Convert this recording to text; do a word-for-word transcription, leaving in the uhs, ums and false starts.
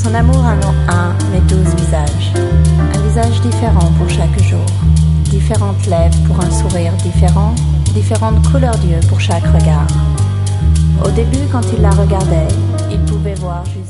Son amour a non un, mais douze visages. Un visage différent pour chaque jour. Différentes lèvres pour un sourire différent. Différentes couleurs d'yeux pour chaque regard. Au début, quand il la regardait, il pouvait voir juste